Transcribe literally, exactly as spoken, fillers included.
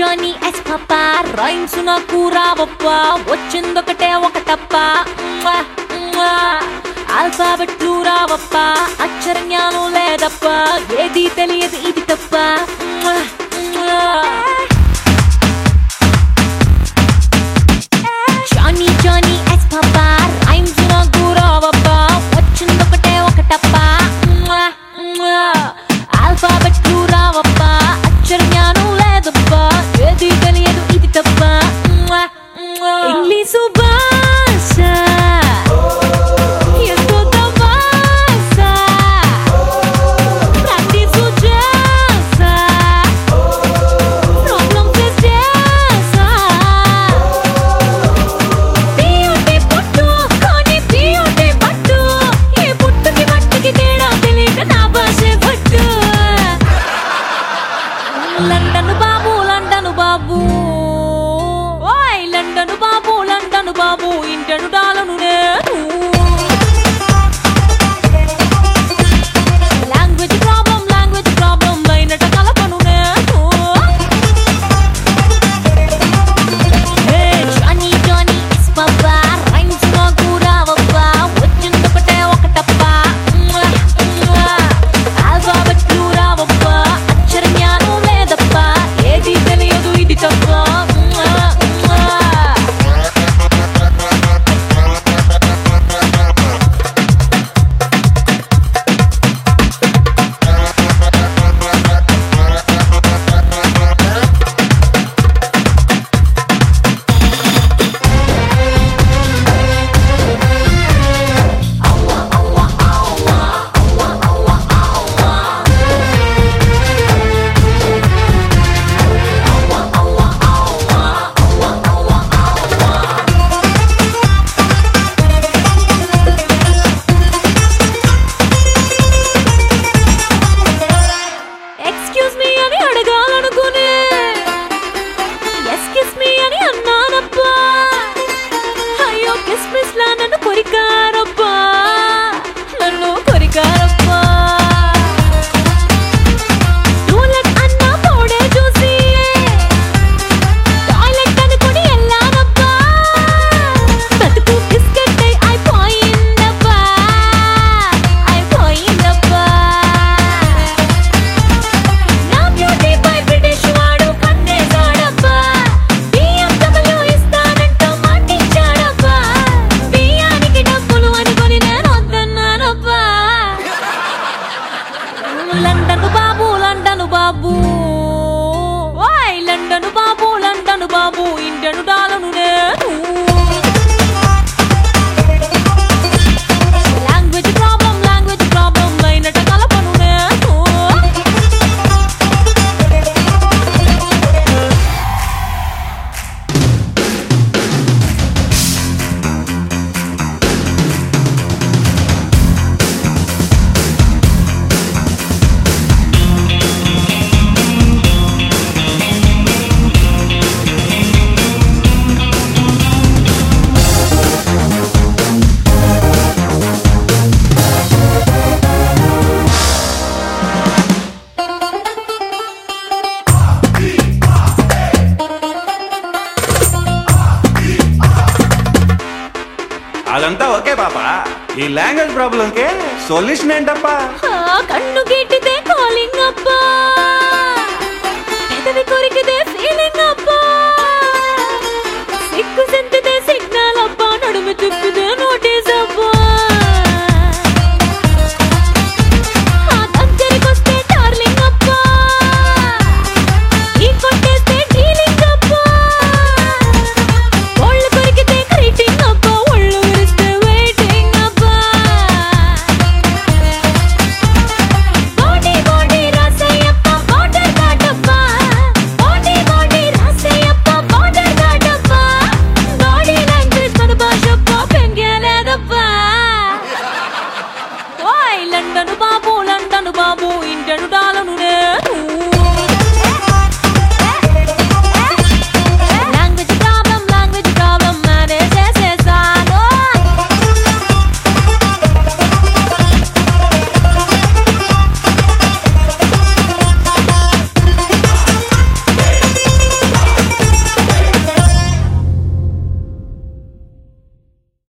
Johnny yes papa rhymes నాకు రావప్పా వచ్చిందొకటే ఒకటప్ప ఆల్ఫాబెట్లు రావప్పా అక్షర జ్ఞానం లేదప్ప ఏది తెలియదు ఇది తప్ప Johnny Johnny yes papa rhymes నాకు రావప్పా వచ్చిందొకటే ఒకటప్ప ఆల్ఫాబెట్లు రావప్పా అక్షర జ్ఞానం లేదప్పా ఏది తెలియదు ఇది తప్ప ఇంగ్లీషు భాష ఎంతో తమాష ప్రాక్టీసు చేసా ప్రాబ్లం ఫేస్ చేసా పియోటే పుట్టు కానీ పియోటే పట్టు ఏ పుట్టుకి మట్టికి తేడా తెలియక నా భాషే పట్టు లండన్ బాబు లండన్ బాబు ఓయ్ లండన్ బాబు లండన్ బాబు ఇంటను డాలను నేను లాంగ్వేజ్ ప్రాబ్లం లాంగ్వేజ్ ప్రాబ్లం అయినట కలపను నేను hey Johnny Johnny yes papa rhymes నాకు రావప్పా వచ్చిందొకటే ఒకటప్ప ఆల్ఫాబెట్లు రావప్పా అక్షర జ్ఞానం లేదప్ప ఏది తెలియదు ఇది తప్ప ఎక్స్క్యూజ్ మీ అని అడగాలనుకునే ఎక్స్క్యూజ్ మీ అని అన్నానప్పా అయ్యో కిస్ మిస్ లా నన్ను కొరికారప్పా నన్ను కొరికారప్పా టూలెట్ అన్న పోడే చూసి టాయిలెట్ అనుకుని వెళ్ళానప్పా బతుకు బిస్కెట్ అయి అయిపోయిందప్పా అయిపోయిందప్పా నా బ్యూటీ పై బ్రిటిష్ వాడు కన్నేసాడప్పా బిఎండబ్ల్యూ ఇస్తానంట మాటిచ్చాడప్పా బియ్యానికి డబ్బులు అనుకొని నేను వద్దన్నానప్పా లండన్ బాబు లండన్ బాబు ఓయ్ లండన్ బాబు లండన్ బాబు ఇంటను డాలను నేను లాంగ్వేజ్ ప్రాబ్లం లాంగ్వేజ్ ప్రాబ్లం అయినట కలపను నేను అదంతా ఓకే పాపా ఈ లాంగ్వేజ్ ప్రాబ్లం కే సొల్యూషన్ ఏంటప్పా కన్ను గీటితే కాలింగ్ అప్పా పెదవి కొరికితే